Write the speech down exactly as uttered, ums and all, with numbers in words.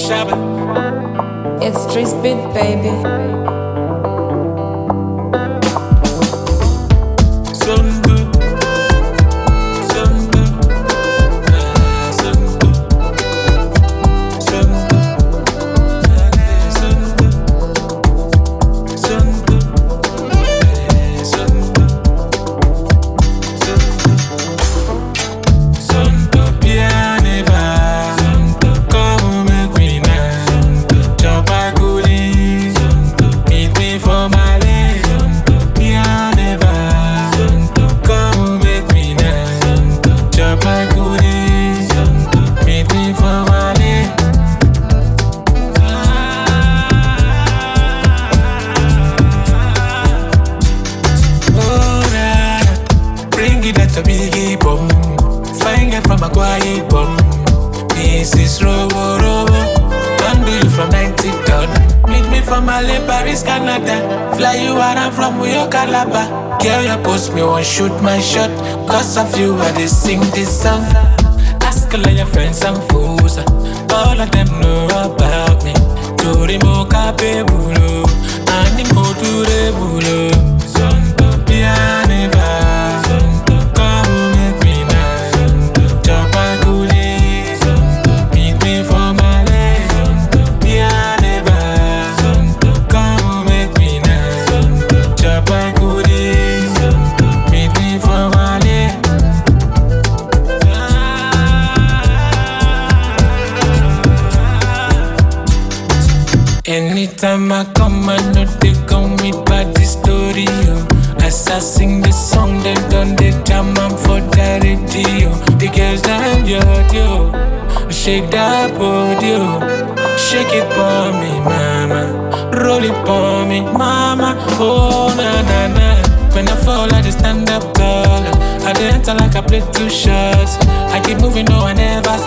Shabba. It's Street Beat, baby. Sundu, sundu, ah, sundu, sundu, ah, sundu, sundu, eh, sundu, sundu, sundu, pianeva, sundu, come make me now, sundu, jump and coolie, sundu, meet me for my lane, sundu, pianeva, sundu, come make me now, sundu, jump and coolie, sundu, meet me for my lane. Oh, nah, nah. Bring it at a biggie bum. Fine girl from a quiet bum. This is Robo Robo. Don't do you from ninety down. Meet me from Malay, Paris, Canada. Fly you around from Uyo, Calabar. Girl, you post me one shoot my shot. Cause of you, I just sing this song. Ask all of your friends and fools. All of them know about me. Turimo Kapebulo. Animo Turebulo. Sonto Pianeva. Sonto come make me now. Sonto Chapakuli. Sonto meet me for my lane. Sonto Pianeva. Sonto come make me now. Sonto Chapakuli. Sonto meet me for my lane. Anytime I come, I know they come with body story, yo. As I sing this song, they done the jam, I'm for the radio. The girls them yo, yo. Shake that body, yo. Shake it for me, mama. Roll it for me, mama. Oh, na, na, na. When I fall, I just stand up tall. I dey enter like I play two shots. I keep moving, no, I never